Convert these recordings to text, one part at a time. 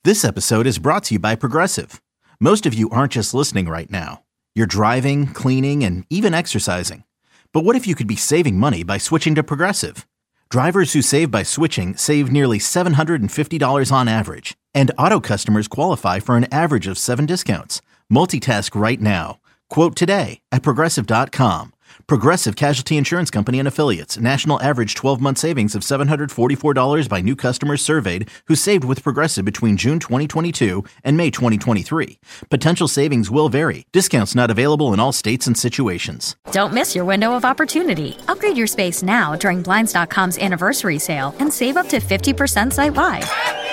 This episode is brought to you by Progressive. Most of you aren't just listening right now. You're driving, cleaning, and even exercising. But what if you could be saving money by switching to Progressive? Drivers who save by switching save nearly $750 on average. And auto customers qualify for an average of 7 discounts. Multitask right now. Quote today at Progressive.com. Progressive Casualty Insurance Company and Affiliates. National average 12-month savings of $744 by new customers surveyed who saved with Progressive between June 2022 and May 2023. Potential savings will vary. Discounts not available in all states and situations. Don't miss your window of opportunity. Upgrade your space now during Blinds.com's anniversary sale and save up to 50% site-wide.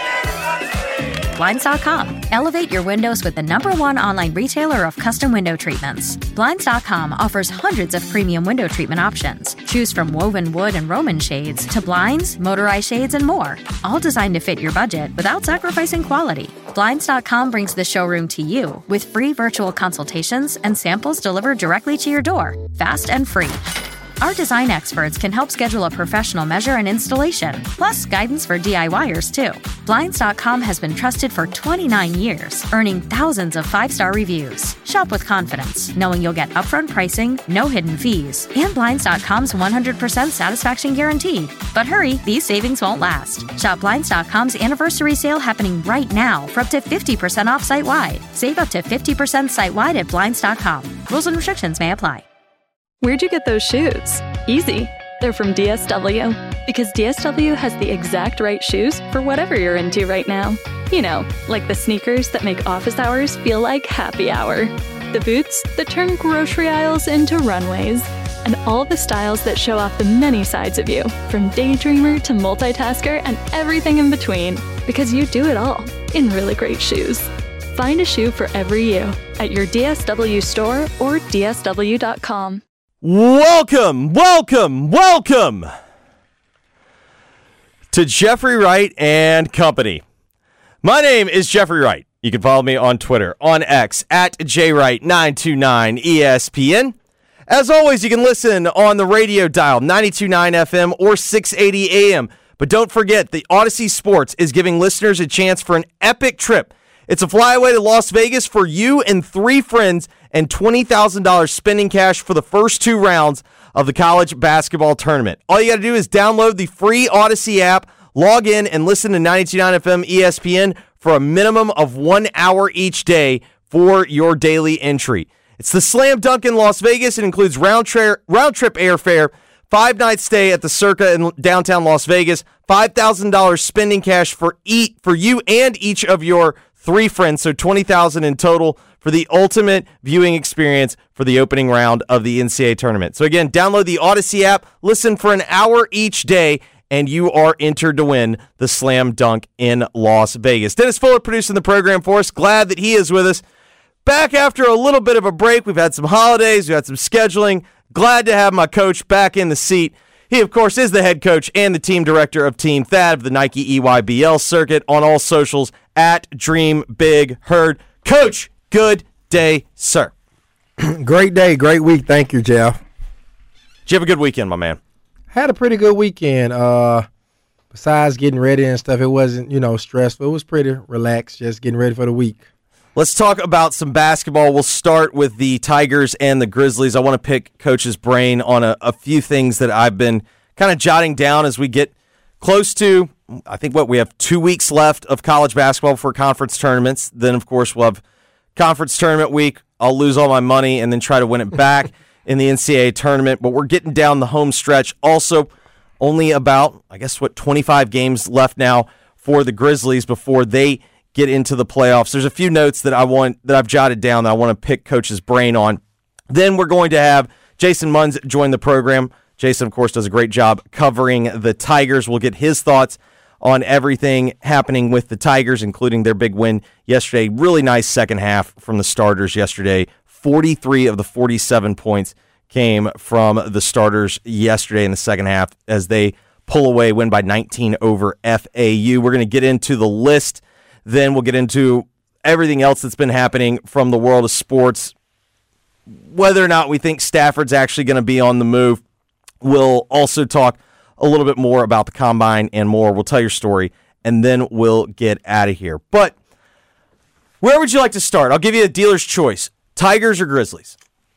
Blinds.com. Elevate your windows with the #1 online retailer of custom window treatments. Blinds.com offers hundreds of premium window treatment options. Choose from woven wood and Roman shades to blinds, motorized shades, and more. All designed to fit your budget without sacrificing quality. Blinds.com brings the showroom to you with free virtual consultations and samples delivered directly to your door, fast and free. Our design experts can help schedule a professional measure and installation, plus guidance for DIYers, too. Blinds.com has been trusted for 29 years, earning thousands of 5-star reviews. Shop with confidence, knowing you'll get upfront pricing, no hidden fees, and Blinds.com's 100% satisfaction guarantee. But hurry, these savings won't last. Shop Blinds.com's anniversary sale happening right now for up to 50% off site-wide. Save up to 50% site-wide at Blinds.com. Rules and restrictions may apply. Where'd you get those shoes? Easy. They're from DSW. Because DSW has the exact right shoes for whatever you're into right now. You know, like the sneakers that make office hours feel like happy hour. The boots that turn grocery aisles into runways. And all the styles that show off the many sides of you, from daydreamer to multitasker and everything in between. Because you do it all in really great shoes. Find a shoe for every you at your DSW store or DSW.com. Welcome to Jeffrey Wright and Company. My name is Jeffrey Wright. You can follow me on Twitter, on X, at JWright929ESPN. As always, you can listen on the radio dial, 92.9 FM or 680 AM. But don't forget, the Odyssey Sports is giving listeners a chance for an epic trip. It's a flyaway to Las Vegas for you and 3 friends and $20,000 spending cash for the first 2 rounds of the college basketball tournament. All you got to do is download the free Odyssey app, log in, and listen to 92.9 FM ESPN for a minimum of 1 hour each day for your daily entry. It's the Slam Dunk in Las Vegas. It includes round trip airfare, 5-night stay at the Circa in downtown Las Vegas, $5,000 spending cash for you and each of your 3 friends, so $20,000 in total for the ultimate viewing experience for the opening round of the NCAA tournament. So again, download the Odyssey app, listen for an hour each day, and you are entered to win the Slam Dunk in Las Vegas. Dennis Fuller producing the program for us. Glad that he is with us. Back after a little bit of a break. We've had some holidays. We've had some scheduling. Glad to have my coach back in the seat. He, of course, is the head coach and the team director of Team Thad of the Nike EYBL circuit on all socials at Dream Big Herd. Coach, good day, sir. Great day, great week. Thank you, Jeff. Did you have a good weekend, my man? Had a pretty good weekend. Besides getting ready and stuff, it wasn't, stressful. It was pretty relaxed, just getting ready for the week. Let's talk about some basketball. We'll start with the Tigers and the Grizzlies. I want to pick Coach's brain on a few things that I've been kind of jotting down as we get close to, I think, we have 2 weeks left of college basketball for conference tournaments. Then, of course, we'll have conference tournament week. I'll lose all my money and then try to win it back in the NCAA tournament. But we're getting down the home stretch. Also, only about, 25 games left now for the Grizzlies before they get into the playoffs. There's a few notes that I've jotted down that I want to pick Coach's brain on. Then we're going to have Jason Munz join the program. Jason, of course, does a great job covering the Tigers. We'll get his thoughts on everything happening with the Tigers, including their big win yesterday. Really nice second half from the starters yesterday. 43 of the 47 points came from the starters yesterday in the second half as they pull away, win by 19 over FAU. We're going to get into the list. Then we'll get into everything else that's been happening from the world of sports. Whether or not we think Stafford's actually going to be on the move. We'll also talk a little bit more about the Combine and more. We'll tell your story and then we'll get out of here. But where would you like to start? I'll give you a dealer's choice. Tigers or Grizzlies?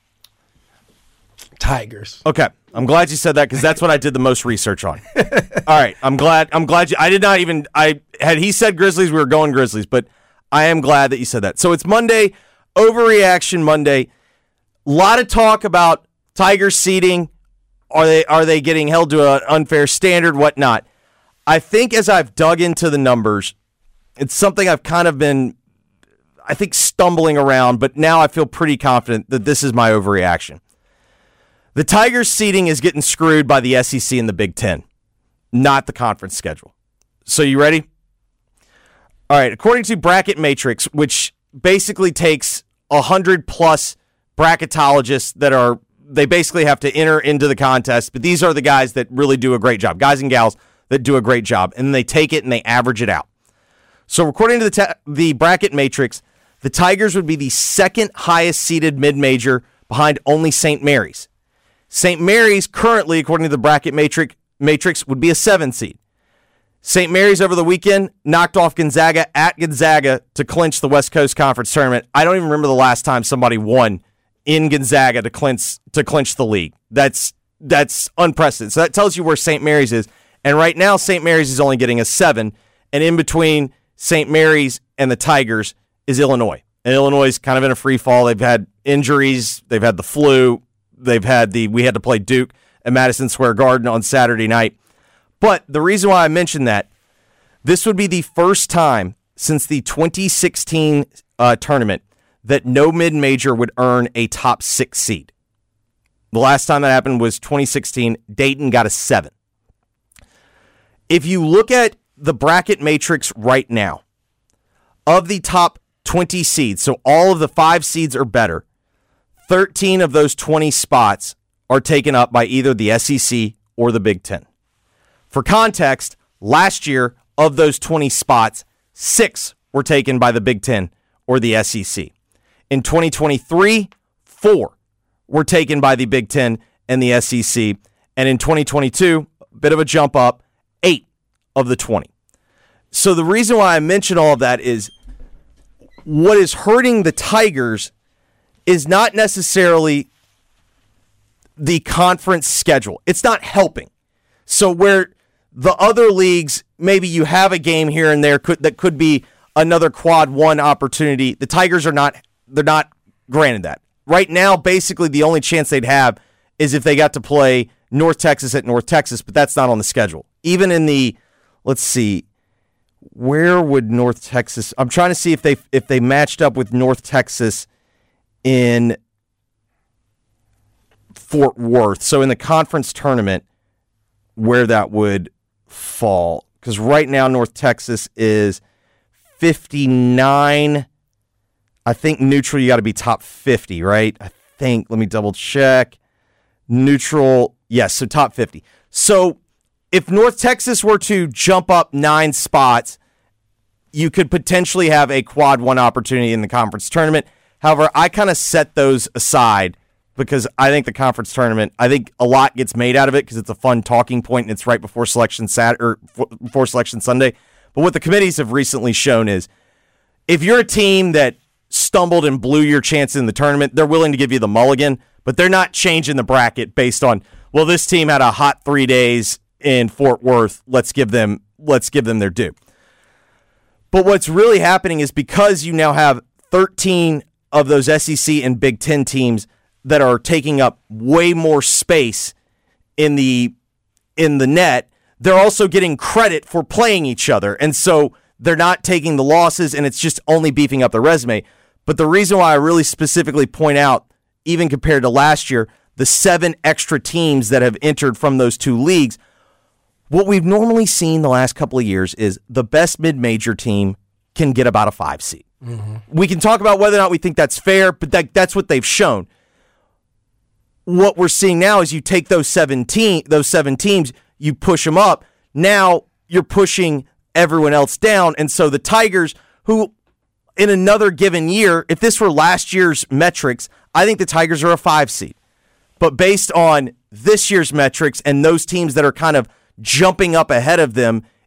Tigers. Okay. I'm glad you said that because that's what I did the most research on. All right. I'm glad you, had he said Grizzlies, we were going Grizzlies, but I am glad that you said that. So it's Monday, Overreaction Monday. A lot of talk about Tigers seeding. Are they getting held to an unfair standard, whatnot? I think as I've dug into the numbers, it's something I've kind of been, I think, stumbling around, but now I feel pretty confident that this is my overreaction. The Tigers seeding is getting screwed by the SEC and the Big Ten, not the conference schedule. So you ready? All right, according to Bracket Matrix, which basically takes 100-plus bracketologists they basically have to enter into the contest, but these are the guys that really do a great job, guys and gals that do a great job, and they take it and they average it out. So according to the Bracket Matrix, the Tigers would be the second highest seeded mid-major behind only St. Mary's. St. Mary's currently, according to the Bracket Matrix, would be a 7 seed. St. Mary's over the weekend knocked off Gonzaga at Gonzaga to clinch the West Coast Conference Tournament. I don't even remember the last time somebody won in Gonzaga to clinch the league. That's unprecedented. So that tells you where St. Mary's is. And right now, St. Mary's is only getting a 7. And in between St. Mary's and the Tigers is Illinois. And Illinois is kind of in a free fall. They've had injuries. They've had the flu. We had to play Duke at Madison Square Garden on Saturday night. But the reason why I mentioned that, this would be the first time since the 2016 tournament that no mid-major would earn a top 6 seed. The last time that happened was 2016. Dayton got a 7. If you look at the bracket matrix right now, of the top 20 seeds, so all of the 5 seeds or better, 13 of those 20 spots are taken up by either the SEC or the Big Ten. For context, last year, of those 20 spots, 6 were taken by the Big Ten or the SEC. In 2023, 4 were taken by the Big Ten and the SEC. And in 2022, a bit of a jump up, 8 of the 20. So the reason why I mention all of that is what is hurting the Tigers is not necessarily the conference schedule. It's not helping. So where the other leagues, maybe you have a game here and there that could be another quad 1 opportunity. The Tigers they're not granted that. Right now, basically the only chance they'd have is if they got to play North Texas at North Texas, but that's not on the schedule. Even in the, let's see, where would North Texas, I'm trying to see if they matched up with North Texas in Fort Worth. So in the conference tournament, where that would fall. Because right now North Texas is 59. I think neutral, you got to be top 50, right? I think, let me double check. Neutral, yes, so top 50. So if North Texas were to jump up 9 spots, you could potentially have a quad 1 opportunity in the conference tournament. However, I kind of set those aside because I think the conference tournament, I think a lot gets made out of it because it's a fun talking point and it's right before selection before selection Sunday. But what the committees have recently shown is if you're a team that stumbled and blew your chances in the tournament, they're willing to give you the mulligan, but they're not changing the bracket based on, well, this team had a hot 3 days in Fort Worth. Let's give them their due. But what's really happening is because you now have 13 of those SEC and Big Ten teams that are taking up way more space in the net, they're also getting credit for playing each other. And so they're not taking the losses, and it's just only beefing up their resume. But the reason why I really specifically point out, even compared to last year, the 7 extra teams that have entered from those 2 leagues, what we've normally seen the last couple of years is the best mid-major team can get about a 5 seed. Mm-hmm. We can talk about whether or not we think that's fair, but that's what they've shown. What we're seeing now is you take those 7 teams, you push them up. Now you're pushing everyone else down. And so the Tigers, who in another given year, if this were last year's metrics, I think the Tigers are a 5 seed. But based on this year's metrics and those teams that are kind of jumping up ahead of them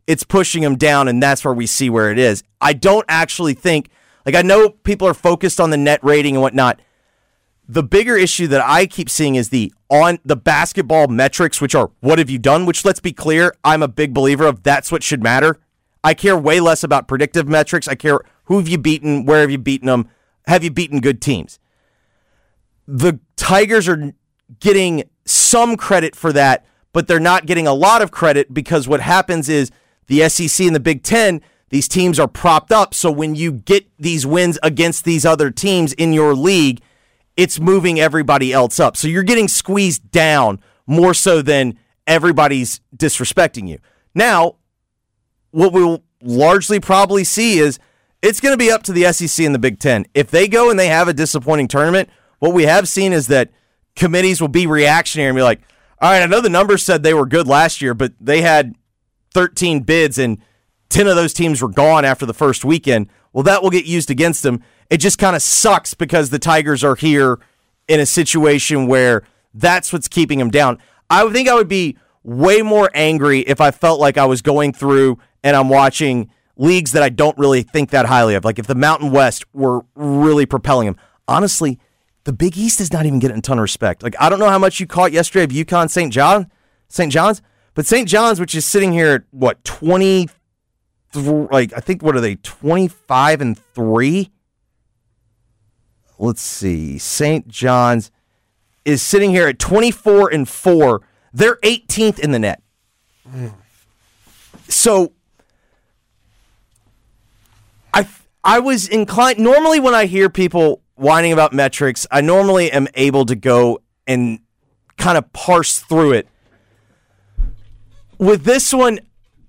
it's pushing them down, and that's where we see where it is. I don't actually think, I know people are focused on the net rating and whatnot. The bigger issue that I keep seeing is on the basketball metrics, which are what have you done, which, let's be clear, I'm a big believer of. That's what should matter. I care way less about predictive metrics. I care who have you beaten, where have you beaten them, have you beaten good teams. The Tigers are getting some credit for that, but they're not getting a lot of credit because what happens is the SEC and the Big Ten, these teams are propped up, so when you get these wins against these other teams in your league, it's moving everybody else up. So you're getting squeezed down more so than everybody's disrespecting you. Now, what we'll largely probably see is it's going to be up to the SEC and the Big Ten. If they go and they have a disappointing tournament, what we have seen is that committees will be reactionary and be like, all right, I know the numbers said they were good last year, but they had 13 bids and 10 of those teams were gone after the first weekend. Well, that will get used against them. It just kind of sucks because the Tigers are here in a situation where that's what's keeping them down. I think I would be way more angry if I felt like I was going through and I'm watching leagues that I don't really think that highly of. Like if the Mountain West were really propelling them. Honestly, the Big East is not even getting a ton of respect. Like I don't know how much you caught yesterday of UConn St. John's, but St. John's, which is sitting here at what, 20, I think, what are they, 25-3? Let's see. St. John's is sitting here at 24-4. They're 18th in the net. So I was inclined. Normally, when I hear people whining about metrics, I normally am able to go and kind of parse through it. With this one,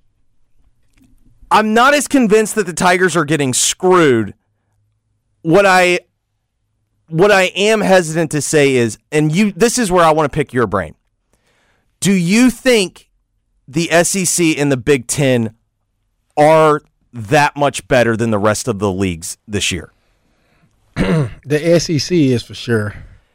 I'm not as convinced that the Tigers are getting screwed. What I am hesitant to say is, and this is where I want to pick your brain. Do you think the SEC and the Big Ten are that much better than the rest of the leagues this year? The SEC is for sure.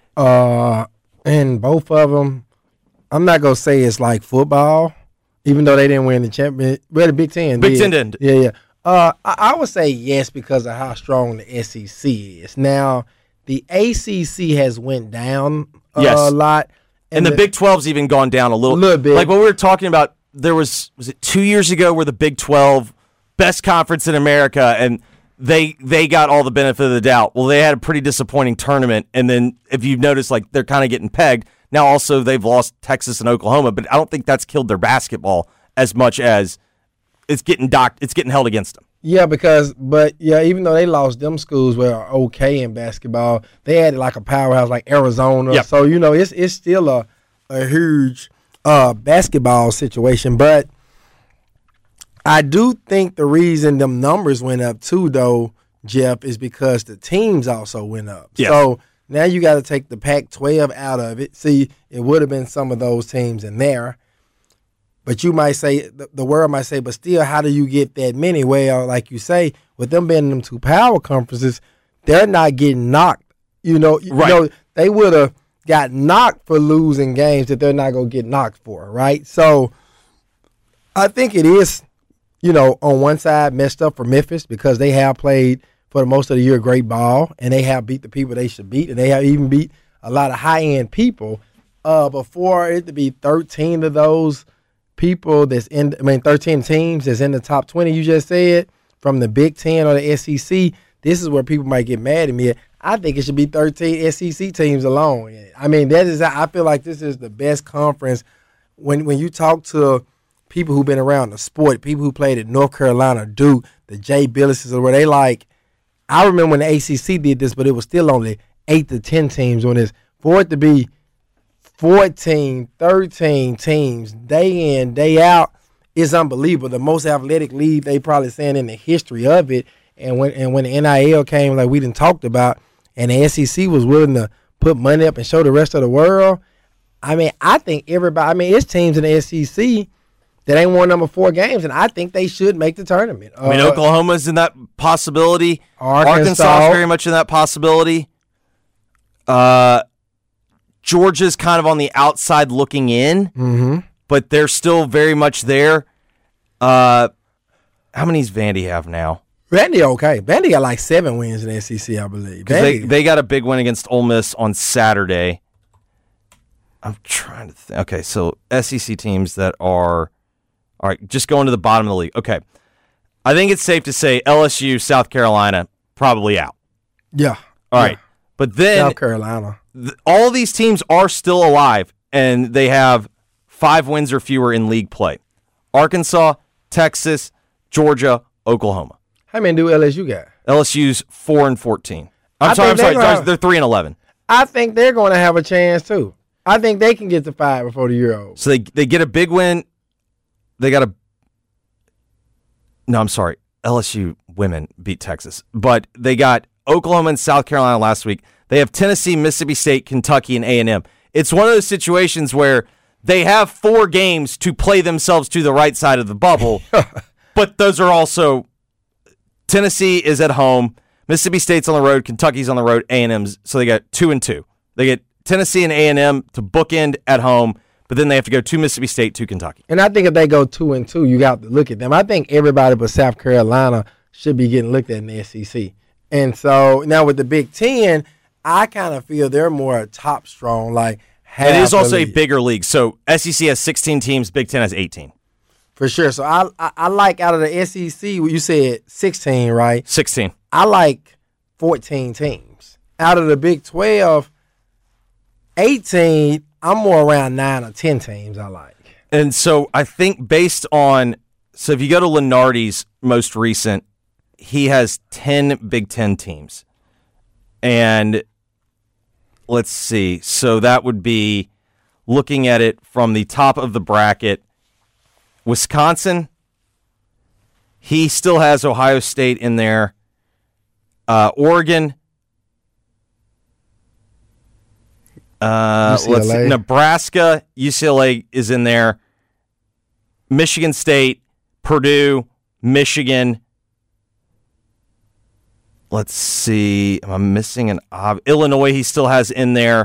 And both of them, I'm not going to say it's like football, even though they didn't win the championship. Well, the Big Ten did. Big Ten did. Yeah. I would say yes because of how strong the SEC is. Now, the ACC has went down a lot. And the Big 12's even gone down a little bit. Like what we were talking about, there was it 2 years ago where the Big 12, best conference in America, and they got all the benefit of the doubt. Well, they had a pretty disappointing tournament, and then if you've noticed, like they're kind of getting pegged. Now also they've lost Texas and Oklahoma, but I don't think that's killed their basketball as much as it's getting held against them. Yeah, even though they lost, them schools were okay in basketball. They had like a powerhouse like Arizona. Yep. So, it's still a huge basketball situation. But I do think the reason them numbers went up too, though, Jeff, is because the teams also went up. Yes. So now you got to take the Pac-12 out of it. See, it would have been some of those teams in there. But you might say, the world might say, but still, how do you get that many? Well, like you say, with them being in them two power conferences, they're not getting knocked. Right. They would have got knocked for losing games that they're not going to get knocked for, right? So I think it is, on one side messed up for Memphis because they have played for the most of the year great ball, and they have beat the people they should beat, and they have even beat a lot of high-end people. Before it to be 13 of those people 13 teams that's in the top 20, you just said, from the Big Ten or the SEC, this is where people might get mad at me. I think it should be 13 SEC teams alone. I mean, I feel like this is the best conference. When you talk to people who've been around the sport, people who played at North Carolina, Duke, the Jay Billises, where they like, I remember when the ACC did this, but it was still only 8 to 10 teams on this. For it to be 14, 13 teams, day in, day out, is unbelievable. The most athletic league they probably saying in the history of it. And when the NIL came, like we done talked about, and the SEC was willing to put money up and show the rest of the world, I mean, I think it's teams in the SEC that ain't won number 4 games, and I think they should make the tournament. Oklahoma's in that possibility. Arkansas is very much in that possibility. Georgia's kind of on the outside looking in, but they're still very much there. How many does Vandy have now? Vandy okay. Vandy got like 7 wins in the SEC, I believe. They got a big win against Ole Miss on Saturday. I'm trying to think. Okay, so SEC teams that are all right, just going to the bottom of the league. Okay. I think it's safe to say LSU, South Carolina, probably out. Yeah. All right. But then South Carolina. All these teams are still alive, and they have 5 wins or fewer in league play. Arkansas, Texas, Georgia, Oklahoma. How many do LSU got? LSU's 4-14. I'm sorry. They're 3-11. I think they're going to have a chance too. I think they can get to 5 before the year over. So they get a big win. LSU women beat Texas, but they got Oklahoma and South Carolina last week. They have Tennessee, Mississippi State, Kentucky, and A&M. It's one of those situations where they have 4 games to play themselves to the right side of the bubble, but those are also Tennessee is at home, Mississippi State's on the road, Kentucky's on the road, A&M's. So they got 2-2. They get Tennessee and A&M to bookend at home, but then they have to go to Mississippi State, to Kentucky. And I think if they go 2-2, you got to look at them. I think everybody but South Carolina should be getting looked at in the SEC. And so now with the Big Ten, I kind of feel they're more top strong. Like it is also a bigger league. So SEC has 16 teams, Big Ten has 18. For sure. So I like out of the SEC, you said 16, right? 16. I like 14 teams. Out of the Big 12, 18, I'm more around 9 or 10 teams I like. And so I think based on, so if you go to Lenardi's most recent, he has 10 Big Ten teams. And let's see. So that would be looking at it from the top of the bracket. Wisconsin, he still has Ohio State in there. Oregon, let's see, Nebraska, UCLA is in there. Michigan State, Purdue, Michigan. Let's see. Am I missing an Illinois? He still has in there.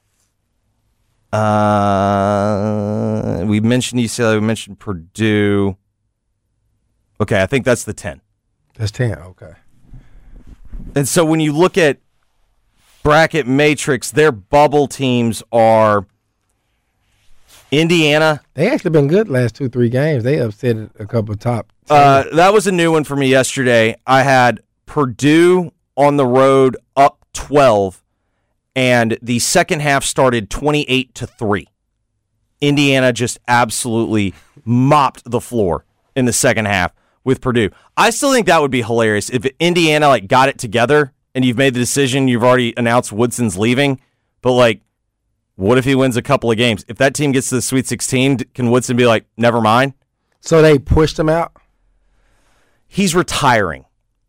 We mentioned UCLA. We mentioned Purdue. Okay, I think that's the 10. That's 10. Okay. And so when you look at bracket matrix, their bubble teams are Indiana. They actually been good last 2-3 games. They upset a couple of top. That was a new one for me yesterday. I had Purdue on the road up 12, and the second half started 28-3. Indiana just absolutely mopped the floor in the second half with Purdue. I still think that would be hilarious if Indiana got it together and you've made the decision, you've already announced Woodson's leaving, but what if he wins a couple of games? If that team gets to the Sweet 16, can Woodson be like, never mind? So they pushed him out? He's retiring.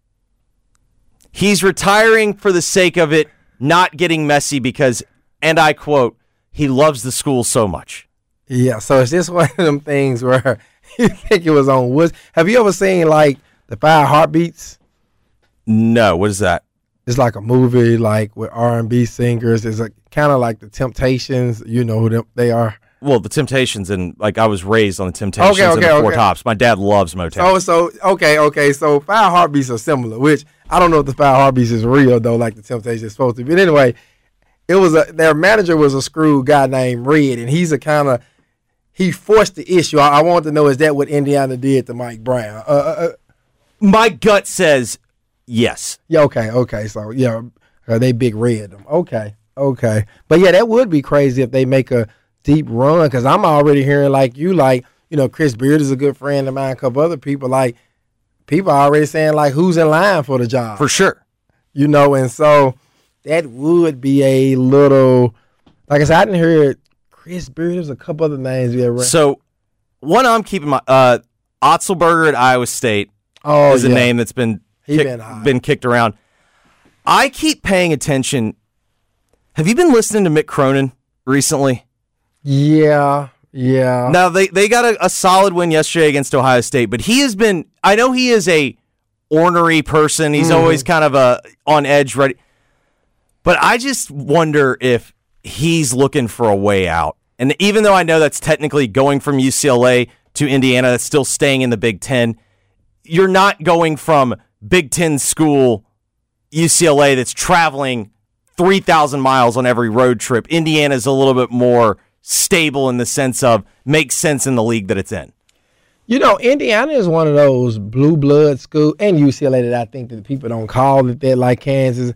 He's retiring for the sake of it not getting messy because, and I quote, he loves the school so much. Yeah, so is this one of them things where you think it was on Woods? Have you ever seen, the 5 Heartbeats? No, what is that? It's like a movie, with R&B singers. It's kind of like the Temptations. You know who they are. Well, the Temptations, and I was raised on the Temptations and the Four Tops. My dad loves Motown. Okay. So 5 Heartbeats are similar, which I don't know if the 5 Heartbeats is real, though, like the Temptations is supposed to be. But anyway, it was their manager was a screwed guy named Red, and he's he forced the issue. I want to know, is that what Indiana did to Mike Brown? My gut says yes. Yeah, okay. So, yeah, they big red them. Okay. But, yeah, that would be crazy if they make a deep run, because I'm already hearing Chris Beard is a good friend of mine, a couple other people, people are already saying, who's in line for the job. For sure. And so that would be a little, like I said, I didn't hear Chris Beard. There's a couple other names we have. So, one I'm keeping my Otzelberger at Iowa State is a name that's been kicked around. I keep paying attention. Have you been listening to Mick Cronin recently? Yeah. Now, they got a solid win yesterday against Ohio State, but he has been, I know he is a ornery person. He's always kind of on edge, ready. But I just wonder if he's looking for a way out. And even though I know that's technically going from UCLA to Indiana that's still staying in the Big Ten. You're not going from Big Ten school UCLA that's traveling 3,000 miles on every road trip. Indiana's a little bit more stable in the sense of makes sense in the league that it's in. You know, Indiana is one of those blue blood schools, and UCLA that I think that people don't call it that like Kansas.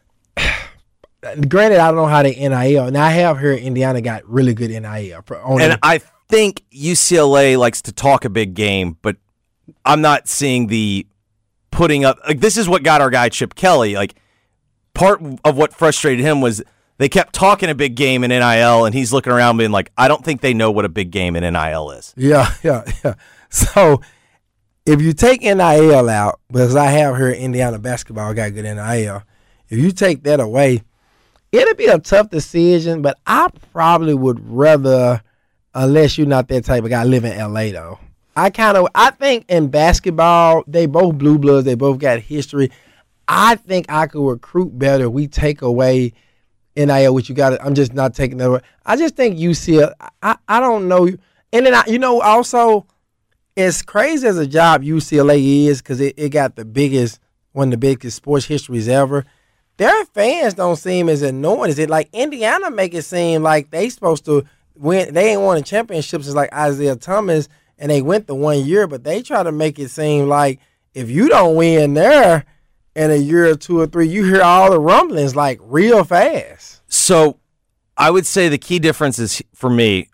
Granted, I don't know how they NIL. Now, I have heard Indiana got really good NIL. And I think UCLA likes to talk a big game, but I'm not seeing the putting up. Like, this is what got our guy Chip Kelly. Like, part of what frustrated him was they kept talking a big game in NIL, and he's looking around being like, I don't think they know what a big game in NIL is. Yeah. So, if you take NIL out, because I have heard Indiana basketball got good NIL, if you take that away, it'll be a tough decision, but I probably would rather, unless you're not that type of guy, live in L.A., though. I think in basketball, they both blue bloods, they both got history. I think I could recruit better if we take away NIL, which you got. I'm just not taking that away. I just think UCLA, I don't know. And then, also, as crazy as a job UCLA is, because it got one of the biggest sports histories ever, their fans don't seem as annoying as it. Like, Indiana make it seem like they supposed to win. They ain't won a championship since, like, Isaiah Thomas, and they went the 1 year, but they try to make it seem like if you don't win there in a year or 2 or 3, you hear all the rumblings, like, real fast. So I would say the key difference is, for me,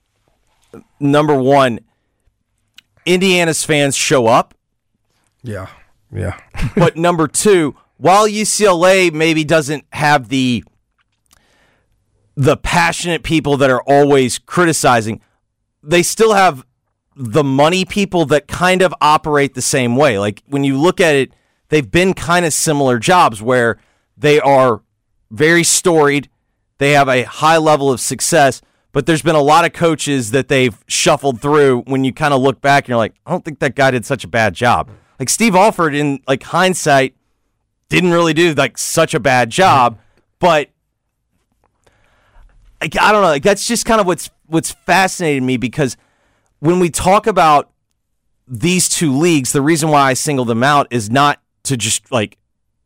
number one, Indiana's fans show up. Yeah. But number two, while UCLA maybe doesn't have the passionate people that are always criticizing, they still have the money people that kind of operate the same way. Like, when you look at it, they've been kind of similar jobs where they are very storied, they have a high level of success, but there's been a lot of coaches that they've shuffled through when you kind of look back and you're like, I don't think that guy did such a bad job. Like, Steve Alford, in like hindsight, didn't really do like such a bad job, but I don't know. Like, that's just kind of what's fascinated me, because when we talk about these two leagues, the reason why I single them out is not to just like,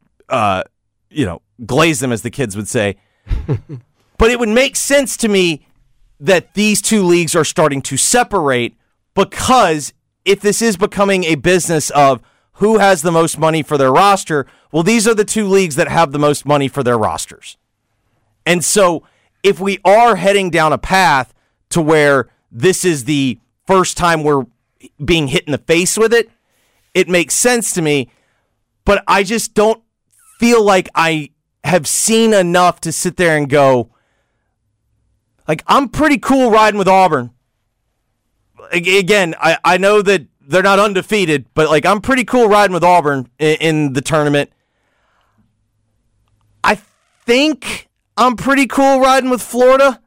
glaze them, as the kids would say, but it would make sense to me that these two leagues are starting to separate, because if this is becoming a business of who has the most money for their roster, well, these are the two leagues that have the most money for their rosters. And so if we are heading down a path to where this is the first time we're being hit in the face with it, it makes sense to me, but I just don't feel like I have seen enough to sit there and go, like, I'm pretty cool riding with Auburn. Again, I know that they're not undefeated, but like, I'm pretty cool riding with Auburn in the tournament. I think I'm pretty cool riding with Florida.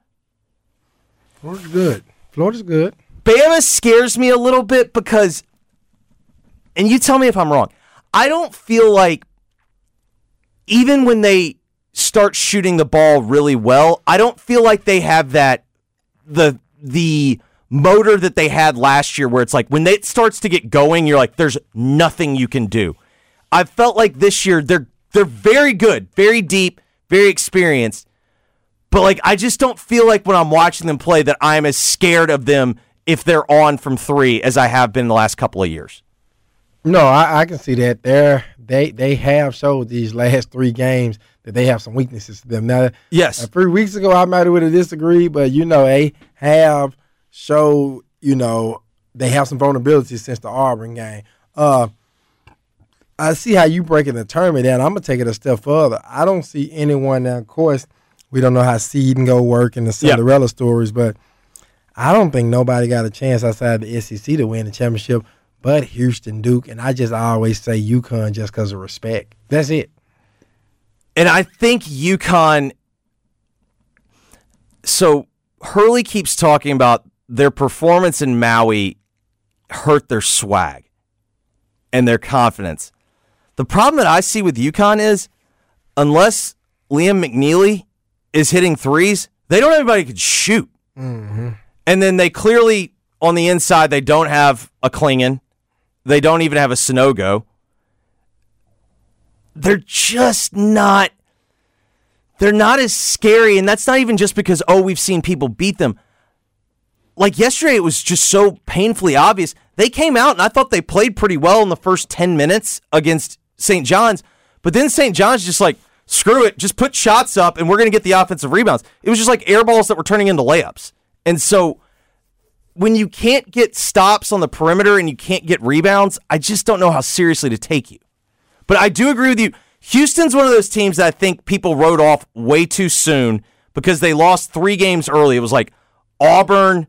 Florida's good. Bama scares me a little bit because, and you tell me if I'm wrong, I don't feel like even when they start shooting the ball really well, I don't feel like they have that the motor that they had last year, where it's like when it starts to get going, you're like, there's nothing you can do. I felt like this year they're very good, very deep, very experienced, but like, I just don't feel like when I'm watching them play that I'm as scared of them if they're on from three as I have been the last couple of years. No, I can see that. They have showed these last 3 games that they have some weaknesses to them. Now, yes, 3 weeks ago I might have disagreed, but they have showed they have some vulnerabilities since the Auburn game. I see how you breaking the tournament down. I'm gonna take it a step further. I don't see anyone now. Of course, we don't know how seeding go work and the Cinderella stories, but I don't think nobody got a chance outside the SEC to win the championship but Houston, Duke, and I just always say UConn just because of respect. That's it. And I think UConn, so Hurley keeps talking about their performance in Maui hurt their swag and their confidence. The problem that I see with UConn is, unless Liam McNeely is hitting threes, they don't have anybody who can shoot. Mm-hmm. And then they clearly on the inside, they don't have a Klingon. They don't even have a Sonogo. They're just not. They're not as scary, and that's not even just because, we've seen people beat them. Like yesterday, it was just so painfully obvious. They came out, and I thought they played pretty well in the first 10 minutes against St. John's, but then St. John's just like, screw it, just put shots up, and we're going to get the offensive rebounds. It was just like air balls that were turning into layups. And so when you can't get stops on the perimeter and you can't get rebounds, I just don't know how seriously to take you. But I do agree with you. Houston's one of those teams that I think people wrote off way too soon because they lost 3 games early. It was like Auburn.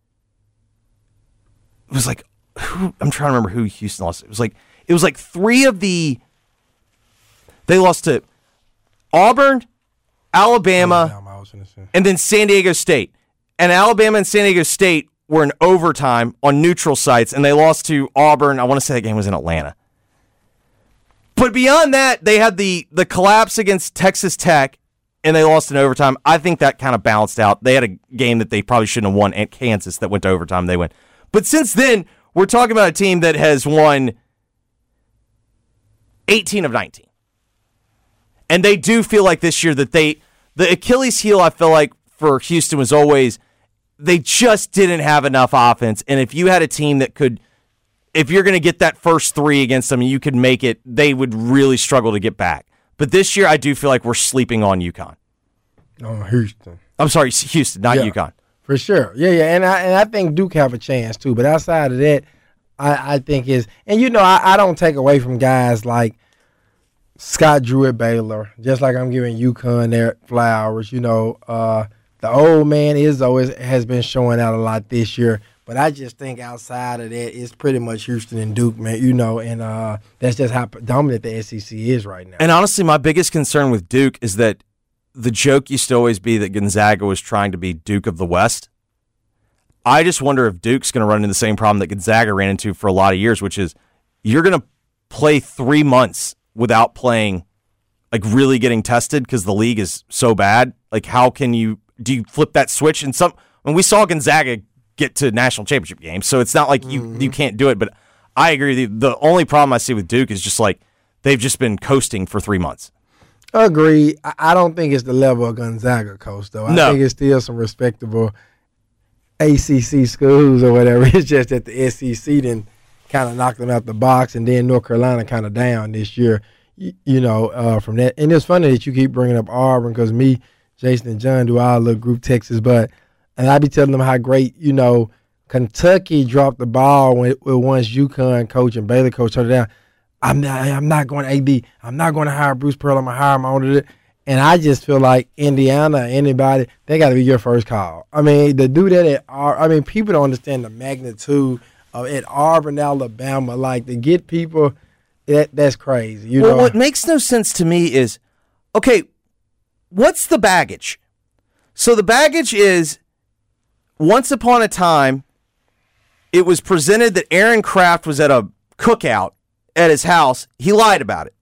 It was like, I'm trying to remember who Houston lost. It was like 3 of the. They lost to Auburn, Alabama, and then San Diego State. And Alabama and San Diego State were in overtime on neutral sites, and they lost to Auburn. I want to say that game was in Atlanta. But beyond that, they had the collapse against Texas Tech, and they lost in overtime. I think that kind of balanced out. They had a game that they probably shouldn't have won at Kansas that went to overtime. They win. But since then, we're talking about a team that has won 18 of 19. And they do feel like this year that the Achilles heel, I feel like, for Houston was always they just didn't have enough offense. And if you had a team that could, if you're going to get that first 3 against them and you could make it, they would really struggle to get back. But this year, I do feel like we're sleeping on UConn. Oh, Houston. I'm sorry, Houston, not UConn. For sure. Yeah. And I think Duke have a chance, too. But outside of that, I think is, and I don't take away from guys like Scott Drew at Baylor, just like I'm giving UConn their flowers. The old man has been showing out a lot this year. But I just think outside of that, it's pretty much Houston and Duke, man, and that's just how dominant the SEC is right now. And honestly, my biggest concern with Duke is that the joke used to always be that Gonzaga was trying to be Duke of the West. I just wonder if Duke's going to run into the same problem that Gonzaga ran into for a lot of years, which is you're going to play 3 months without playing, like really getting tested because the league is so bad. Like, how can do you flip that switch? And when we saw Gonzaga get to national championship games, so it's not like you can't do it. But I agree with you. The only problem I see with Duke is just like they've just been coasting for 3 months. Agree. I don't think it's the level of Gonzaga coast, though. I think it's still some respectable ACC schools or whatever. It's just that the SEC then kind of knocked them out the box, and then North Carolina kind of down this year, from that. And it's funny that you keep bringing up Auburn because me, Jason, and John do our little group texts, and I be telling them how great, Kentucky dropped the ball when once UConn coach and Baylor coach turned it down. I'm not going to AD. I'm not going to hire Bruce Pearl. I'm going to hire my own. And I just feel like Indiana, anybody, they got to be your first call. I mean, to do that people don't understand the magnitude of at Auburn, Alabama. Like, to get people, that's crazy. What makes no sense to me is, okay, what's the baggage? So the baggage is, once upon a time, it was presented that Aaron Kraft was at a cookout at his house. He lied about it.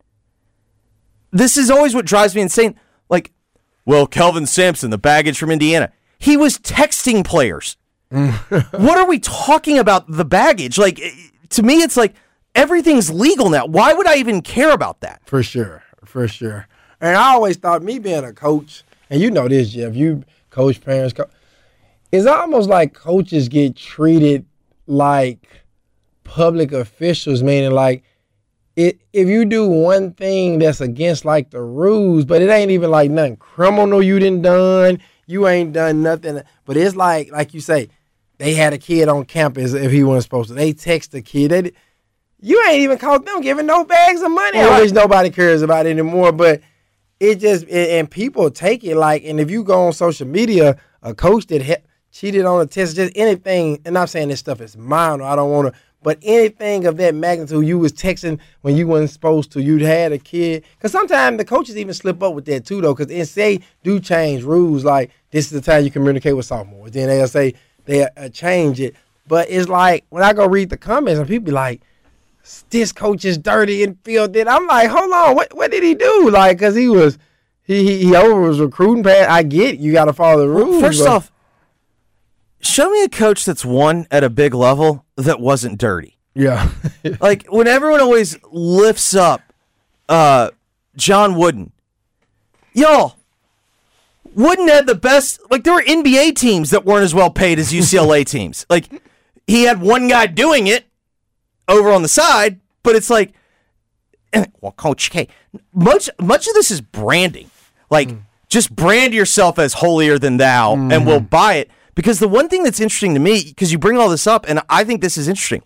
This is always what drives me insane. Like, well, Kelvin Sampson, the baggage from Indiana, he was texting players. What are we talking about, the baggage? Like, to me, it's like everything's legal now. Why would I even care about that? For sure. And I always thought, me being a coach, and you know this, Jeff, you coach parents, it's almost like coaches get treated like public officials, meaning like if you do one thing that's against like the rules, but it ain't even like nothing criminal you done, you ain't done nothing. But it's like you say, they had a kid on campus if he wasn't supposed to. They text the kid. You ain't even caught them giving no bags of money, which nobody cares about anymore. But it just, and people take it like, and if you go on social media, a coach that cheated on a test, just anything, and I'm saying this stuff is minor, I don't want to, but anything of that magnitude, you was texting when you wasn't supposed to, you'd had a kid. Because sometimes the coaches even slip up with that too, though, because NCAA do change rules, like this is the time you communicate with sophomores. Then they'll say they'll change it. But it's like, when I go read the comments, and people be like, this coach is dirty and filled it. I'm like, hold on, what did he do? Like, because he was recruiting past. I get it, you got to follow the rules. First off, show me a coach that's won at a big level that wasn't dirty. Yeah. Like, when everyone always lifts up John Wooden, y'all, Wooden had the best, like, there were NBA teams that weren't as well paid as UCLA teams. Like, he had one guy doing it over on the side, but it's like, well, Coach K, much of this is branding. Like, just brand yourself as holier than thou, and we'll buy it. Because the one thing that's interesting to me, because you bring all this up, and I think this is interesting,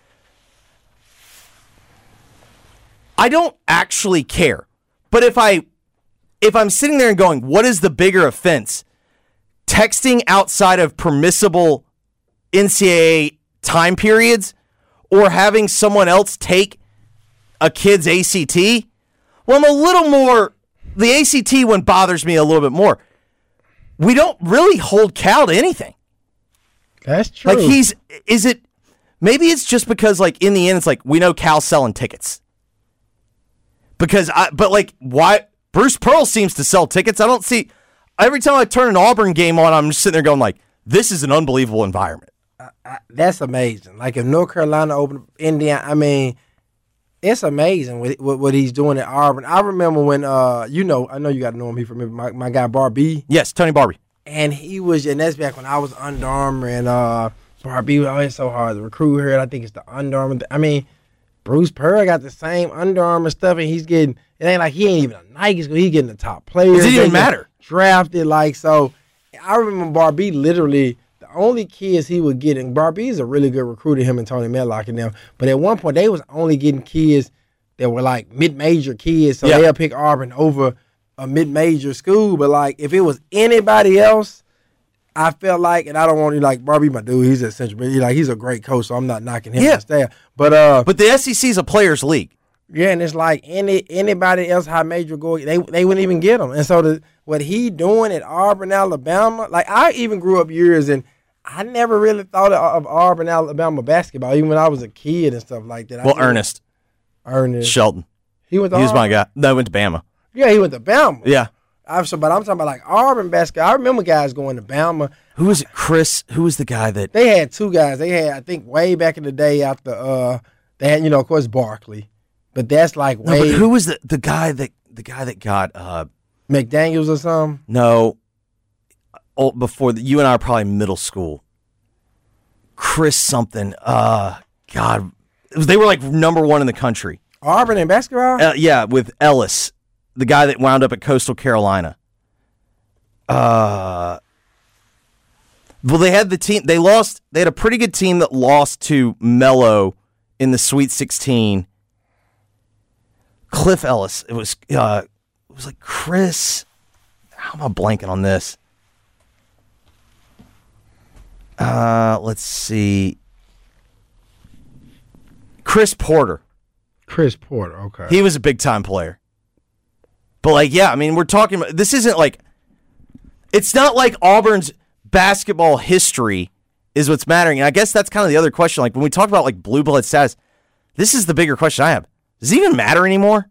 I don't actually care. But if I'm sitting there and going, what is the bigger offense? Texting outside of permissible NCAA time periods, or having someone else take a kid's ACT? Well, I'm a little more, the ACT one bothers me a little bit more. We don't really hold Cal to anything. That's true. Like, maybe it's just because, like, in the end, it's like, we know Cal's selling tickets. Why? Bruce Pearl seems to sell tickets. I don't see, every time I turn an Auburn game on, I'm just sitting there going, like, this is an unbelievable environment. That's amazing. Like, if North Carolina opened Indiana, I mean, it's amazing what he's doing at Auburn. I remember when, I know you got to know him. He from my guy Barbie. Yes, Tony Barbie. And and that's back when I was Under Armour, and Barbie was always so hard to recruit here. I think it's the Under Armour. I mean, Bruce Pearl got the same Under Armour stuff, and he's getting, it ain't like he ain't even a Nike school. He's getting the top players. It didn't even matter. Drafted, like, so. I remember Barbie literally, the only kids he would get, and Barbie's a really good recruiter, him and Tony Medlock and them, but at one point they was only getting kids that were like mid-major kids, so they'll pick Auburn over a mid-major school. But like, if it was anybody else, I felt like, and I don't want to, like, Barbie, my dude, he's at Central, but he's a great coach, so I'm not knocking him and staff. But the SEC is a players' league. Yeah, and it's like anybody else high major go, they wouldn't even get him. And so what he doing at Auburn, Alabama, like, I even grew up years and I never really thought of Auburn, Alabama basketball, even when I was a kid and stuff like that. Well, Ernest Shelton. He went to He was my guy. No, he went to Bama. Yeah, he went to Bama. Yeah. But I'm talking about, like, Auburn basketball. I remember guys going to Bama. Who was it? Chris? Who was the guy that? They had two guys. They had, I think, way back in the day after they had, of course, Barkley. But that's like way. No, but who was the guy that got McDaniels or something? No. Before you and I are probably middle school. Chris something. God. They were like number one in the country. Auburn in basketball? Yeah, with Ellis, the guy that wound up at Coastal Carolina. Well, they had the team. They lost. They had a pretty good team that lost to Mello in the Sweet 16. Cliff Ellis. It was like Chris. How am I blanking on this? Let's see. Chris Porter. Okay. He was a big time player. But like, yeah, I mean, we're talking about, this isn't like, it's not like Auburn's basketball history is what's mattering. And I guess that's kind of the other question. Like, when we talk about like blue blood status, this is the bigger question I have. Does it even matter anymore?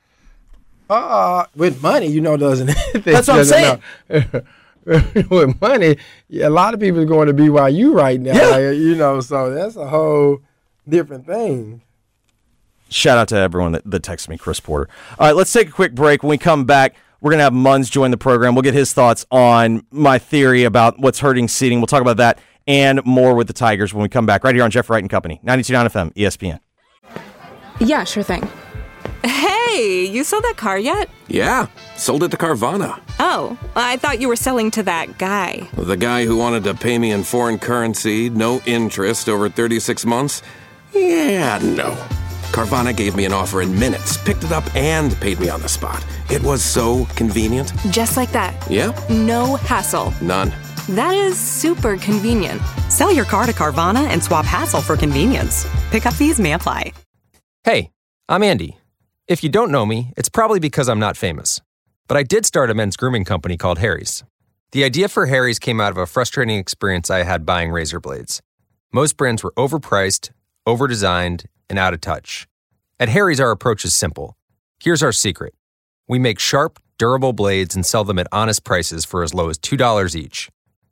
With money, doesn't it? That's what I'm saying. With money, a lot of people are going to BYU right now. Yeah. So that's a whole different thing. Shout out to everyone that texted me, Chris Porter. All right, let's take a quick break. When we come back, we're going to have Munz join the program. We'll get his thoughts on my theory about what's hurting seeding. We'll talk about that and more with the Tigers when we come back right here on Jeff Wright and Company, 92.9 FM, ESPN. Yeah, sure thing. Hey, you sold that car yet? Yeah, sold it to Carvana. Oh, I thought you were selling to that guy. The guy who wanted to pay me in foreign currency, no interest, over 36 months? Yeah, no. Carvana gave me an offer in minutes, picked it up, and paid me on the spot. It was so convenient. Just like that. Yep. No hassle. None. That is super convenient. Sell your car to Carvana and swap hassle for convenience. Pickup fees may apply. Hey, I'm Andy. If you don't know me, it's probably because I'm not famous. But I did start a men's grooming company called Harry's. The idea for Harry's came out of a frustrating experience I had buying razor blades. Most brands were overpriced, overdesigned, and out of touch. At Harry's, our approach is simple. Here's our secret. We make sharp, durable blades and sell them at honest prices for as low as $2 each.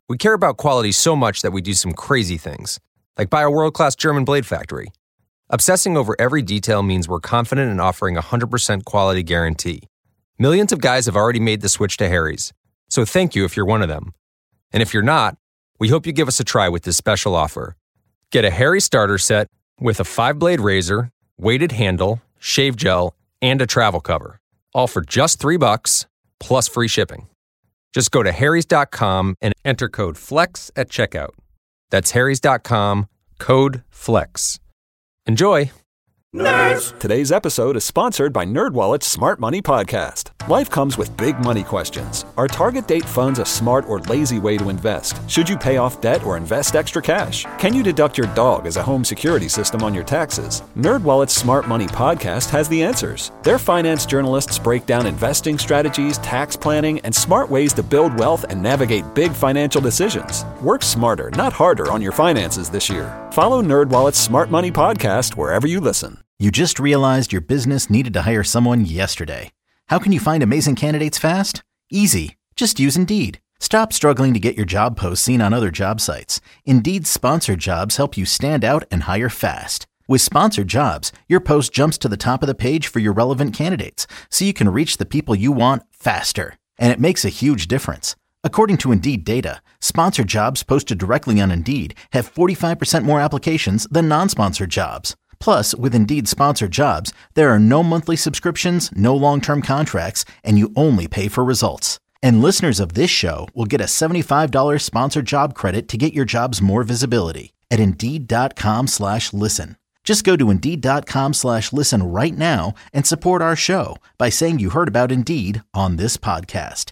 We care about quality so much that we do some crazy things, like buy a world-class German blade factory. Obsessing over every detail means we're confident in offering a 100% quality guarantee. Millions of guys have already made the switch to Harry's, so thank you if you're one of them. And if you're not, we hope you give us a try with this special offer. Get a Harry starter set with a 5-blade razor, weighted handle, shave gel, and a travel cover, all for just $3 plus free shipping. Just go to harrys.com and enter code FLEX at checkout. That's harrys.com, code FLEX. Enjoy! Nerds! Today's episode is sponsored by NerdWallet's Smart Money Podcast. Life comes with big money questions. Are target date funds a smart or lazy way to invest? Should you pay off debt or invest extra cash? Can you deduct your dog as a home security system on your taxes? NerdWallet's Smart Money Podcast has the answers. Their finance journalists break down investing strategies, tax planning, and smart ways to build wealth and navigate big financial decisions. Work smarter, not harder on your finances this year. Follow NerdWallet's Smart Money Podcast wherever you listen. You just realized your business needed to hire someone yesterday. How can you find amazing candidates fast? Easy. Just use Indeed. Stop struggling to get your job posts seen on other job sites. Indeed's sponsored jobs help you stand out and hire fast. With sponsored jobs, your post jumps to the top of the page for your relevant candidates, so you can reach the people you want faster. And it makes a huge difference. According to Indeed data, sponsored jobs posted directly on Indeed have 45% more applications than non-sponsored jobs. Plus, with Indeed sponsored jobs, there are no monthly subscriptions, no long-term contracts, and you only pay for results. And listeners of this show will get a $75 sponsored job credit to get your jobs more visibility at Indeed.com/listen. Just go to Indeed.com/listen right now and support our show by saying you heard about Indeed on this podcast.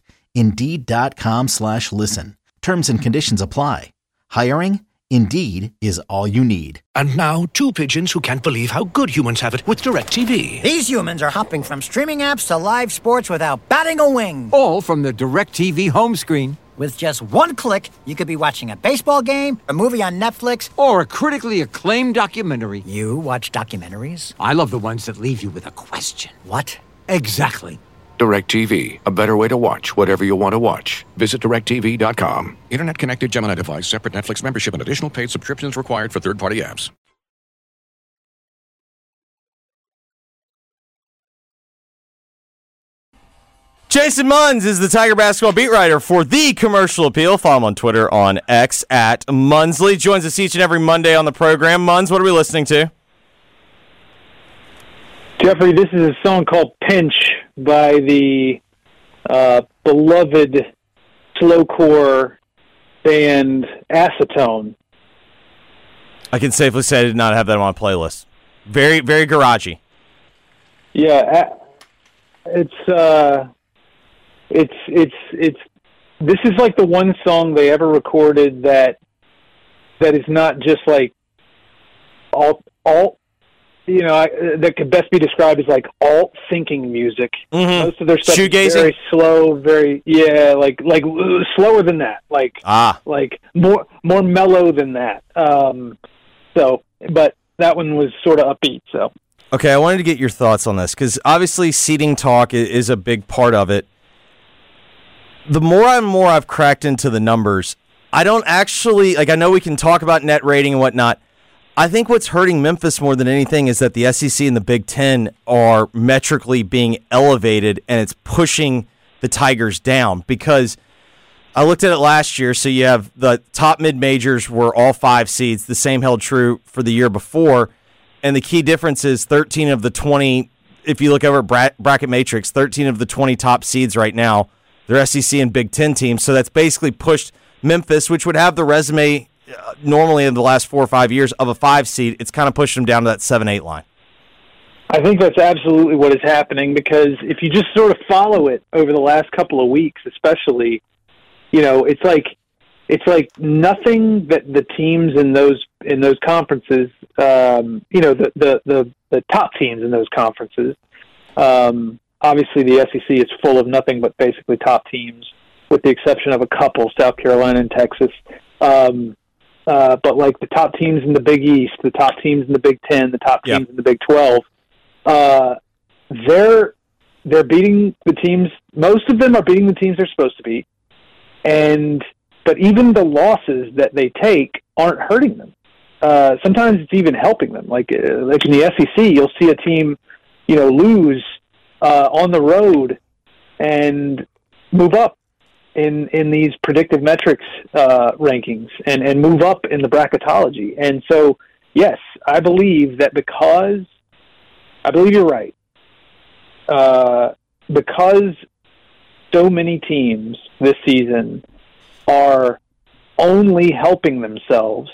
Indeed.com/listen. Terms and conditions apply. Hiring? Indeed is all you need. And now, two pigeons who can't believe how good humans have it with DirecTV. These humans are hopping from streaming apps to live sports without batting a wing. All from the DirecTV home screen. With just one click, you could be watching a baseball game, a movie on Netflix, or a critically acclaimed documentary. You watch documentaries? I love the ones that leave you with a question. What? Exactly. DirecTV, a better way to watch whatever you want to watch. Visit DirecTV.com. Internet-connected Gemini device, separate Netflix membership, and additional paid subscriptions required for third-party apps. Jason Munz is the Tiger basketball beat writer for The Commercial Appeal. Follow him on Twitter on X at Munsley. Joins us each and every Monday on the program. Munz, what are we listening to? Jeffrey, this is a song called Pinch by the beloved slowcore band Acetone. I can safely say I did not have that on my playlist. Very, very garagey. Yeah, it's this is like the one song they ever recorded that is not just like alt. That could best be described as like alt-thinking music. Mm-hmm. Most of their stuff Shoegazing? is very slow, like slower than that, like more mellow than that. But that one was sort of upbeat. So okay, I wanted to get your thoughts on this because obviously seating talk is a big part of it. The more and more I've cracked into the numbers, I don't actually I know we can talk about net rating and whatnot. I think what's hurting Memphis more than anything is that the SEC and the Big Ten are metrically being elevated, and it's pushing the Tigers down. Because I looked at it last year, so you have the top mid-majors were all 5 seeds. The same held true for the year before. And the key difference is 13 of the 20, if you look over at Bracket Matrix, 13 of the 20 top seeds right now, they're SEC and Big Ten teams. So that's basically pushed Memphis, which would have the resume normally in the last 4 or 5 years of a 5 seed, it's kind of pushed them down to that 7-8 line. I think that's absolutely what is happening because if you just sort of follow it over the last couple of weeks, especially, it's like nothing that the teams in those conferences, the top teams in those conferences. Obviously, the SEC is full of nothing but basically top teams, with the exception of a couple, South Carolina and Texas. But like the top teams in the Big East, the top teams in the Big Ten, the top teams in the Big 12, they're beating the teams. Most of them are beating the teams they're supposed to beat, and but even the losses that they take aren't hurting them. Sometimes it's even helping them. Like in the SEC, you'll see a team, lose on the road and move up in these predictive metrics rankings and move up in the bracketology. And so, yes, I believe that I believe you're right. Because so many teams this season are only helping themselves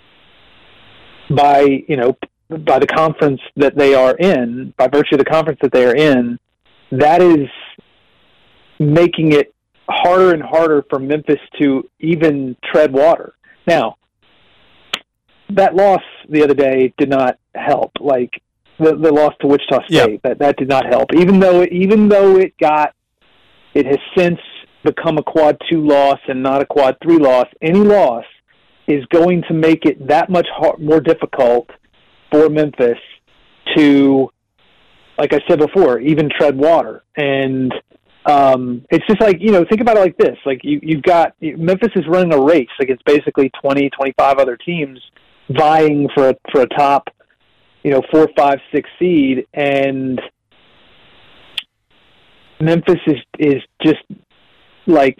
by the conference that they are in, by virtue of the conference that they are in, that is making it harder and harder for Memphis to even tread water. Now, that loss the other day did not help. Like the loss to Wichita State, that did not help. Even though it has since become a quad 2 loss and not a quad 3 loss. Any loss is going to make it that much more difficult for Memphis to, like I said before, even tread water. And it's just like, think about it like this. Like you've got Memphis is running a race against basically 20, 25 other teams vying for a top, 4, 5, 6 seed, and Memphis is just like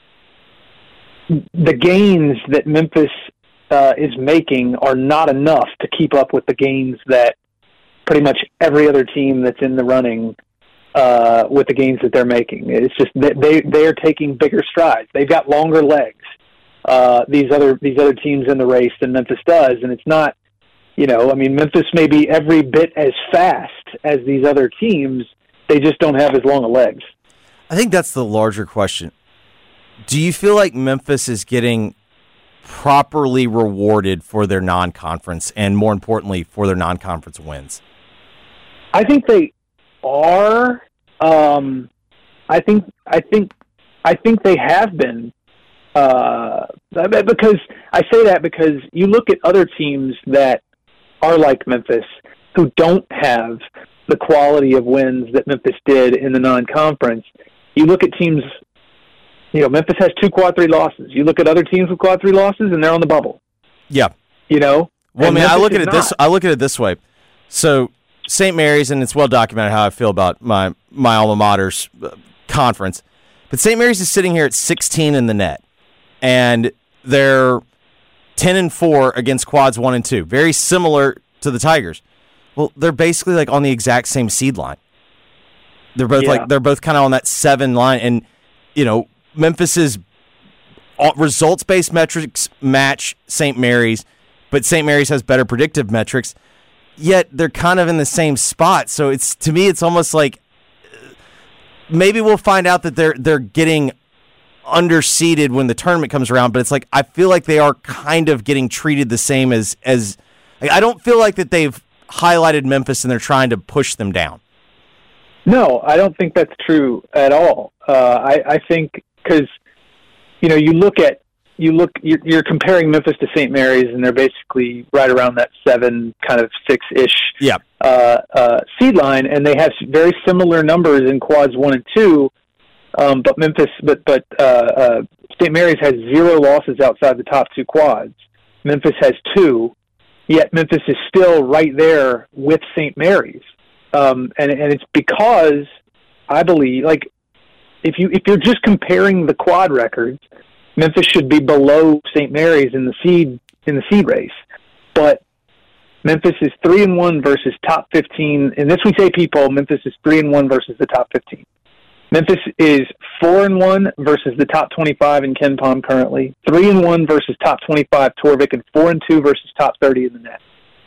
the gains that Memphis is making are not enough to keep up with the gains that pretty much every other team that's in the running with the gains that they're making. It's just that they are taking bigger strides. They've got longer legs. These other teams in the race than Memphis does, and it's not. Memphis may be every bit as fast as these other teams. They just don't have as long of legs. I think that's the larger question. Do you feel like Memphis is getting properly rewarded for their non-conference and, more importantly, for their non-conference wins? I think they are. I think they have been. Because I say that because you look at other teams that are like Memphis who don't have the quality of wins that Memphis did in the non-conference. You look at teams, Memphis has 2 quad 3 losses. You look at other teams with quad 3 losses and they're on the bubble. Yeah. Well, I look at it this way. So St. Mary's, and it's well documented how I feel about my alma mater's conference, but St. Mary's is sitting here at 16 in the net, and they're 10-4 against quads 1 and 2. Very similar to the Tigers. Well, they're basically like on the exact same seed line. They're both kind of on that 7 line, and Memphis's results-based metrics match St. Mary's, but St. Mary's has better predictive metrics. Yet they're kind of in the same spot. So to me, it's almost like maybe we'll find out that they're getting underseeded when the tournament comes around. But it's like I feel like they are kind of getting treated the same as I don't feel like that they've highlighted Memphis and they're trying to push them down. No, I don't think that's true at all. I think because you're comparing Memphis to St. Mary's, and they're basically right around that 7, kind of 6-ish seed line, and they have very similar numbers in quads 1 and 2. But St. Mary's has 0 losses outside the top 2 quads. Memphis has 2, yet Memphis is still right there with St. Mary's. And it's because I believe, like, if you're just comparing the quad records, Memphis should be below St. Mary's in the seed race. But Memphis is 3-1 versus top 15. In this week's AP poll, Memphis is 3-1 versus the top 15. Memphis is 4-1 versus the top 25 in Ken Pom currently, 3-1 versus top 25 Torvik, and 4-2 versus top 30 in the net.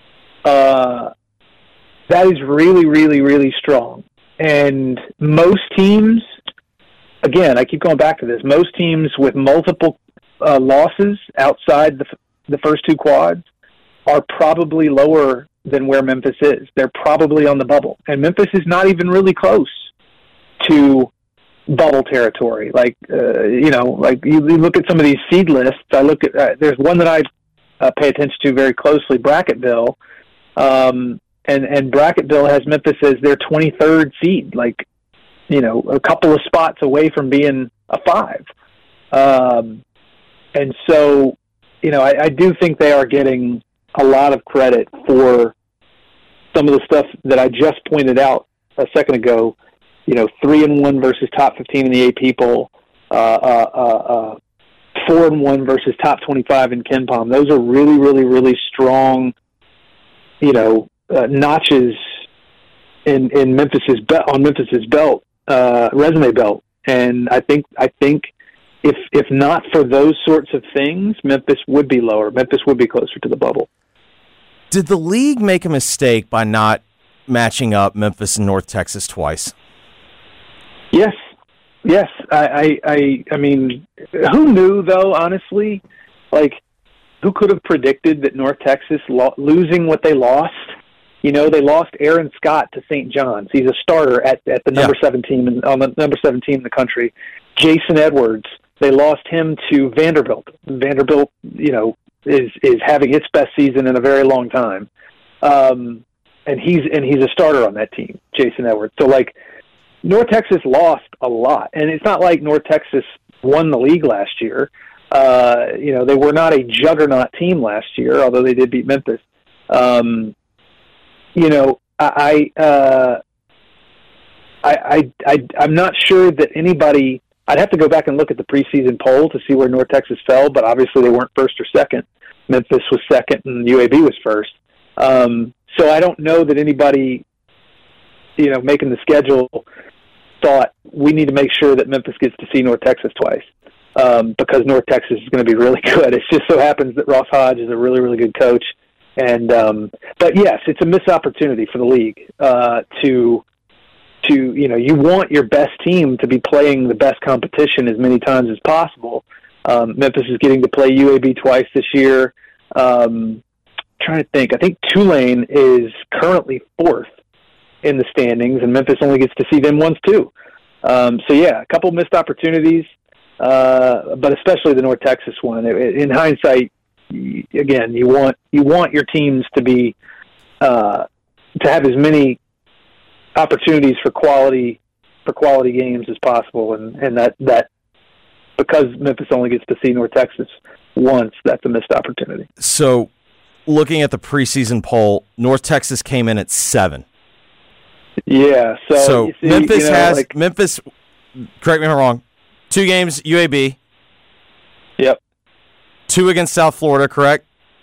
That is really, really, really strong. And most teams, again, I keep going back to this, most teams with multiple losses outside the first 2 quads are probably lower than where Memphis is. They're probably on the bubble. And Memphis is not even really close to bubble territory. Like you look at some of these seed lists. I look at there's one that I pay attention to very closely, Bracketbill, and Bracketbill has Memphis as their 23rd seed, like a couple of spots away from being a 5. And so, I do think they are getting a lot of credit for some of the stuff that I just pointed out a second ago. 3-1 versus top 15 in the AP poll, 4-1 versus top 25 in KenPom. Those are really, really, really strong, notches in Memphis's belt, resume belt. And I think if not for those sorts of things, Memphis would be lower. Memphis would be closer to the bubble. Did the league make a mistake by not matching up Memphis and North Texas twice? Yes. I mean, who knew though? Honestly, who could have predicted that North Texas losing what they lost? They lost Aaron Scott to St. John's. He's a starter at the number 17 on the number 17 in the country. Jason Edwards, they lost him to Vanderbilt. Vanderbilt, is having its best season in a very long time, and he's a starter on that team, Jason Edwards. So North Texas lost a lot, and it's not like North Texas won the league last year. They were not a juggernaut team last year, although they did beat Memphis. I'm not sure that anybody. I'd have to go back and look at the preseason poll to see where North Texas fell, but obviously they weren't first or second. Memphis was second, and UAB was first. So I don't know that anybody, making the schedule thought we need to make sure that Memphis gets to see North Texas twice because North Texas is going to be really good. It just so happens that Ross Hodge is a really, really good coach. And but yes, it's a missed opportunity for the league to you want your best team to be playing the best competition as many times as possible. Memphis is getting to play UAB twice this year. Trying to think. I think Tulane is currently fourth in the standings, and Memphis only gets to see them once too. So yeah, a couple missed opportunities, but especially the North Texas one. In hindsight, again, you want your teams to be to have as many opportunities for quality games as possible, and that because Memphis only gets to see North Texas once, that's a missed opportunity. So, looking at the preseason poll, North Texas came in at 7. Yeah, so you see, Memphis Memphis. Correct me if I'm wrong. 2 games UAB. Yep. 2 against South Florida. Correct.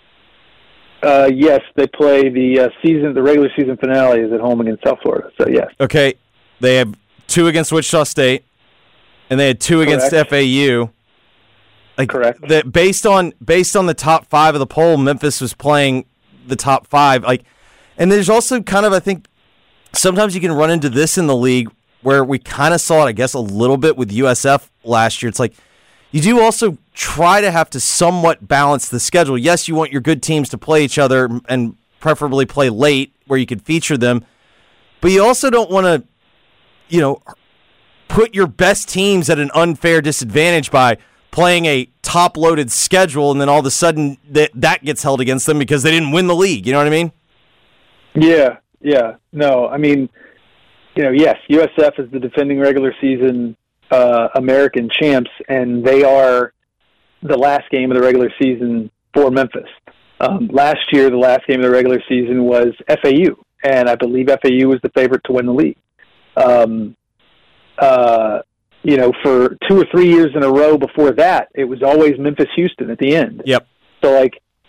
Yes, they play the regular season finale is at home against South Florida. So yes. Okay, they have 2 against Wichita State, and they had 2 against FAU. Correct. That based on the top 5 of the poll, Memphis was playing the top 5. And there's also kind of, I think, sometimes you can run into this in the league where we kind of saw it, I guess, a little bit with USF last year. It's you do also try to have to somewhat balance the schedule. Yes, you want your good teams to play each other and preferably play late where you could feature them, but you also don't want to, put your best teams at an unfair disadvantage by playing a top-loaded schedule and then all of a sudden that gets held against them because they didn't win the league. You know what I mean? Yeah. No, I mean, yes, USF is the defending regular season American champs, and they are the last game of the regular season for Memphis. Last year, the last game of the regular season was FAU, and I believe FAU was the favorite to win the league. For 2 or 3 years in a row before that, it was always Memphis-Houston at the end. Yep. So,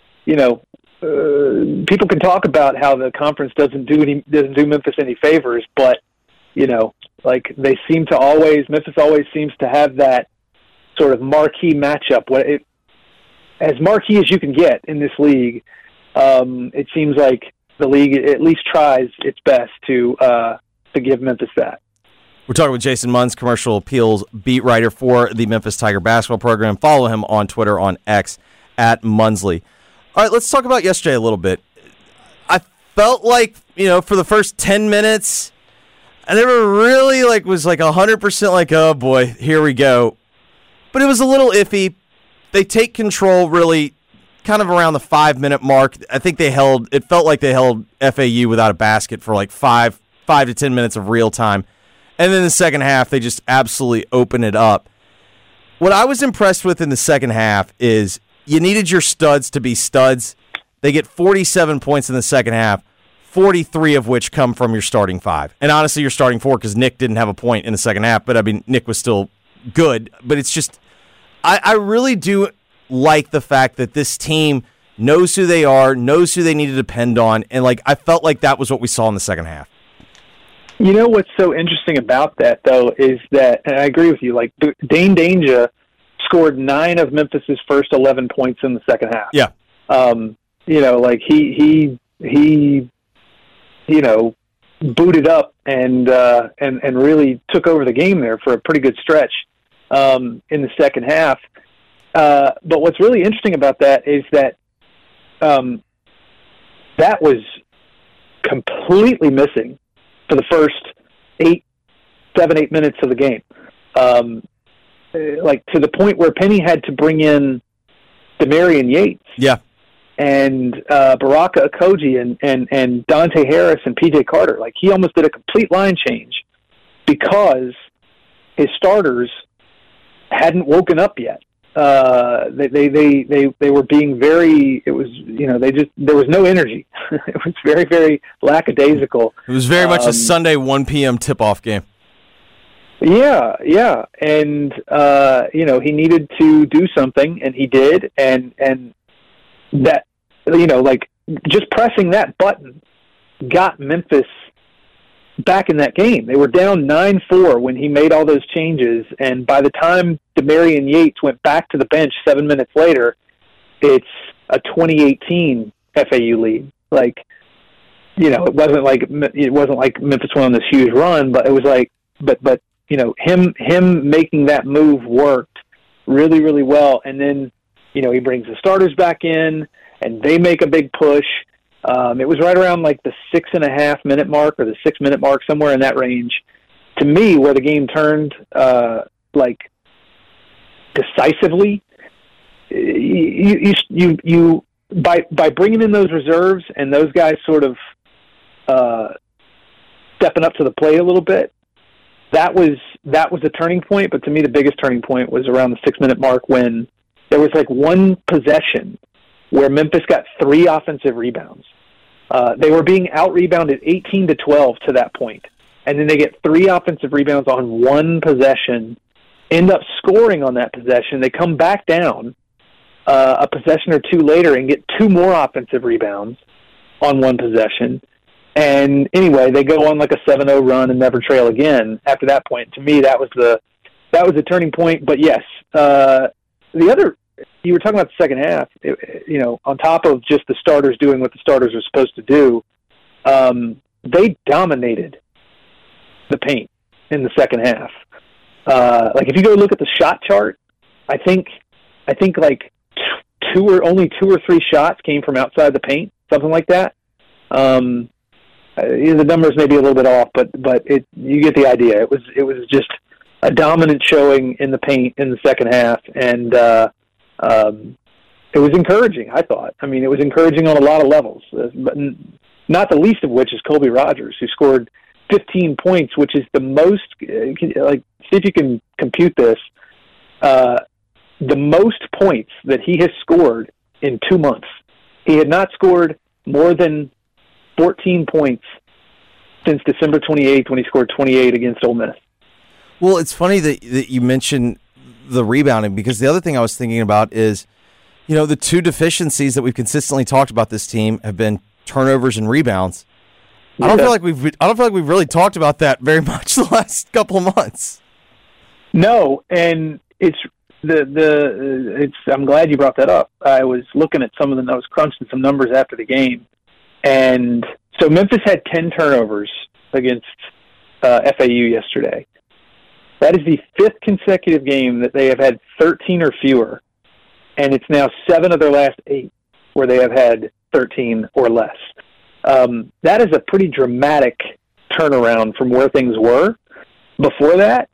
people can talk about how the conference doesn't do Memphis any favors, but they seem to Memphis always seems to have that sort of marquee matchup. As marquee as you can get in this league, it seems like the league at least tries its best to give Memphis that. We're talking with Jason Munz, commercial appeals beat writer for the Memphis Tiger basketball program. Follow him on Twitter, on X, @Munsley. All right, let's talk about yesterday a little bit. I felt like, for the first 10 minutes, I never really was 100% oh boy, here we go. But it was a little iffy. They take control really kind of around the 5-minute mark. I think it felt like they held FAU without a basket for 5 to 10 minutes of real time. And then the second half, they just absolutely open it up. What I was impressed with in the second half is you needed your studs to be studs. They get 47 points in the second half, 43 of which come from your starting five. And honestly, your starting four, because Nick didn't have a point in the second half, but I mean, Nick was still good. But it's just, I really do like the fact that this team knows who they are, knows who they need to depend on, and like I felt like that was what we saw in the second half. You know what's so interesting about that, though, is that, and I agree with you, like Dane Danger scored 9 of Memphis's first 11 points in the second half. Yeah. You know, like he you know, booted up and really took over the game there for a pretty good stretch in the second half. But what's really interesting about that is that that was completely missing for the first 8 minutes of the game. Like to the point where Penny had to bring in Demarion Yates. Yeah. And Baraka Okogie and Dante Harris and PJ Carter. Like he almost did a complete line change because his starters hadn't woken up yet. They were being very, it was, you know, there was no energy. It was very, very lackadaisical. It was very much a Sunday 1 p.m. tip-off game. Yeah. And, you know, he needed to do something, and he did. And that, you know, like just pressing that button got Memphis back in that game. They were down 9-4 when he made all those changes, and by the time Demarion Yates went back to the bench 7 minutes later, it's a 2018 FAU lead. Like, you know, it wasn't like Memphis went on this huge run, but it was like, but you know, him making that move worked really, really well, and then, you know, he brings the starters back in, and they make a big push. It was right around like the 6.5 minute mark or the 6 minute mark, somewhere in that range, to me, where the game turned like decisively. You by bringing in those reserves and those guys sort of stepping up to the plate a little bit, that was a turning point. But to me, the biggest turning point was around the 6 minute mark when there was like one possession where Memphis got 3 offensive rebounds. They were being out-rebounded 18-12 to that point. And then they get 3 offensive rebounds on one possession, end up scoring on that possession. They come back down a possession or two later and get 2 more offensive rebounds on one possession. And anyway, they go on like a 7-0 run and never trail again after that point. To me, that was the turning point. But yes, the other, you were talking about the second half, you know, on top of just the starters doing what the starters were supposed to do, they dominated the paint in the second half. Like if you go look at the shot chart, I think like only 2 or 3 shots came from outside the paint, something like that. The numbers may be a little bit off, but you get the idea. It was just a dominant showing in the paint in the second half, and it was encouraging, I thought. I mean, it was encouraging on a lot of levels, but not the least of which is Colby Rogers, who scored 15 points, which is the most, like, see if you can compute this, the most points that he has scored in 2 months. He had not scored more than 14 points since December 28th when he scored 28 against Ole Miss. Well, it's funny that you mentioned the rebounding, because the other thing I was thinking about is, you know, the 2 deficiencies that we've consistently talked about this team have been turnovers and rebounds. I don't feel like we've really talked about that very much the last couple of months. No, and I'm glad you brought that up. I was looking at I was crunching some numbers after the game, and so Memphis had 10 turnovers against FAU yesterday. That is the 5th consecutive game that they have had 13 or fewer, and it's now 7 of their last 8 where they have had 13 or less. That is a pretty dramatic turnaround from where things were before that.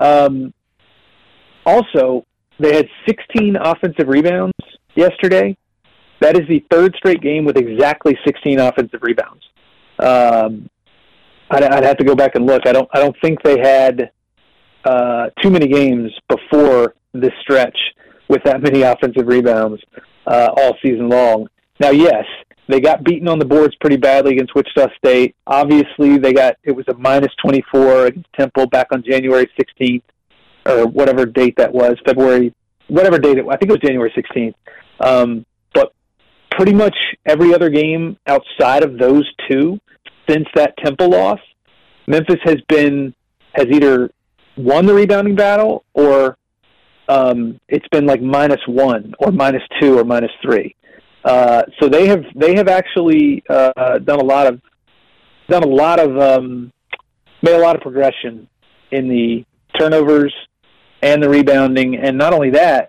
Also, they had 16 offensive rebounds yesterday. That is the 3rd straight game with exactly 16 offensive rebounds. I'd have to go back and look. I don't think they had too many games before this stretch with that many offensive rebounds all season long. Now, yes, they got beaten on the boards pretty badly against Wichita State. Obviously, it was a -24 against Temple back on January 16th, or whatever date that was, February, whatever date I think it was January 16th. But pretty much every other game outside of those two since that Temple loss, Memphis has either won the rebounding battle or it's been like -1 or -2 or -3. So they have actually made a lot of progression in the turnovers and the rebounding, and not only that,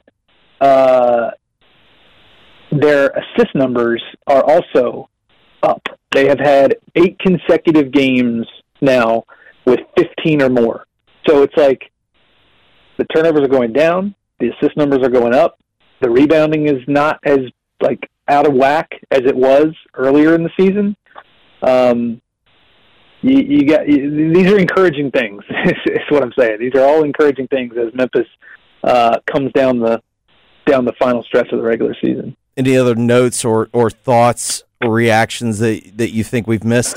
their assist numbers are also up. They have had 8 consecutive games now with 15 or more. So it's like the turnovers are going down, the assist numbers are going up, the rebounding is not as like out of whack as it was earlier in the season. These are encouraging things. Is what I'm saying. These are all encouraging things as Memphis comes down the final stretch of the regular season. Any other notes or thoughts or reactions that you think we've missed?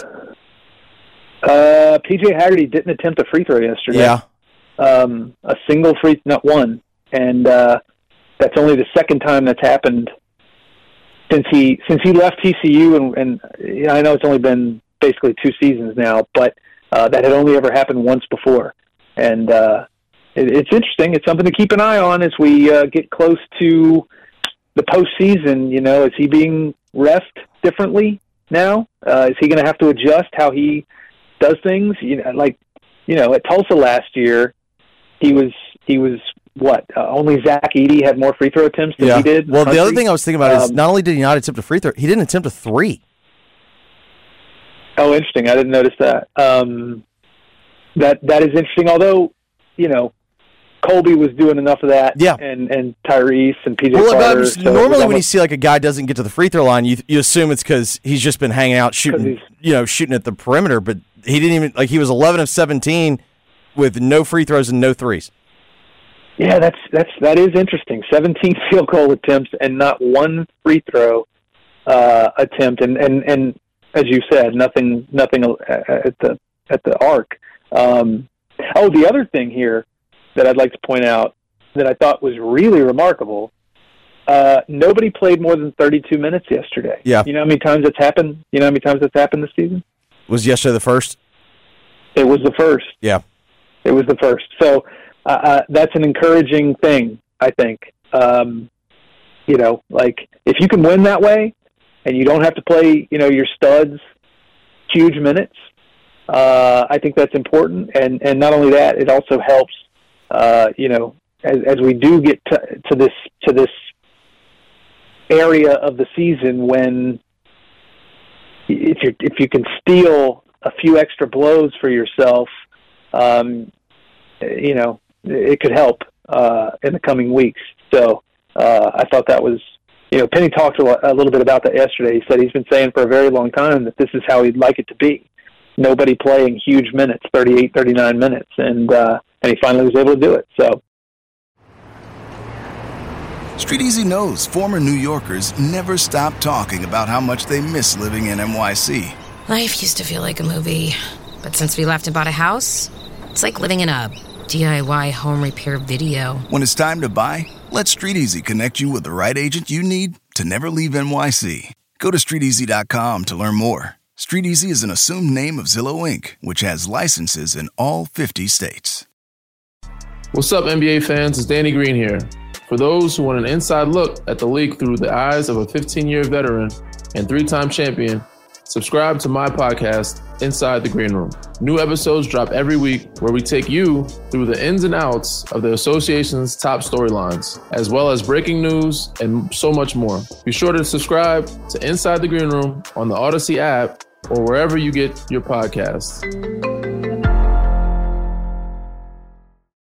PJ Haggerty didn't attempt a free throw yesterday. Yeah. A single free, not one, and that's only the second time that's happened since he left TCU, and I know it's only been basically 2 seasons now, but that had only ever happened once before, and it's interesting. It's something to keep an eye on as we get close to the postseason. You know, is he being refed differently now? Is he going to have to adjust how he does things? At Tulsa last year, he was what? Only Zach Edey had more free throw attempts than he did. Well, the other thing I was thinking about is not only did he not attempt a free throw, he didn't attempt a 3. Oh, interesting. I didn't notice that. That is interesting. Although, Colby was doing enough of that. Yeah. And Tyrese and PJ Carter. Normally when you see like a guy doesn't get to the free throw line, you assume it's because he's just been hanging out shooting at the perimeter. But he didn't even he was 11 of 17 with no free throws and no threes. Yeah, that is interesting. 17 field goal attempts and not one free throw attempt, and as you said, nothing at the arc. The other thing here that I'd like to point out that I thought was really remarkable, nobody played more than 32 minutes yesterday. Yeah. You know how many times that's happened? You know how many times that's happened this season? Was yesterday the first? It was the first. Yeah. It was the first. So that's an encouraging thing, I think. If you can win that way and you don't have to play, your studs huge minutes, I think that's important. And not only that, it also helps, as we do get to this area of the season when if you can steal a few extra blows for yourself, it could help in the coming weeks. So I thought that was, Penny talked a little bit about that yesterday. He said he's been saying for a very long time that this is how he'd like it to be. Nobody playing huge minutes, 38, 39 minutes, and he finally was able to do it. So, Street Easy knows former New Yorkers never stop talking about how much they miss living in NYC. Life used to feel like a movie, but since we left and bought a house, it's like living in a DIY home repair video. When it's time to buy, let Street Easy connect you with the right agent you need to never leave NYC. Go to StreetEasy.com to learn more. Street Easy is an assumed name of Zillow Inc., which has licenses in all 50 states. What's up, NBA fans? It's Danny Green here. For those who want an inside look at the league through the eyes of a 15-year veteran and 3-time champion, subscribe to my podcast, Inside the Green Room. New episodes drop every week where we take you through the ins and outs of the association's top storylines, as well as breaking news and so much more. Be sure to subscribe to Inside the Green Room on the Odyssey app or wherever you get your podcasts.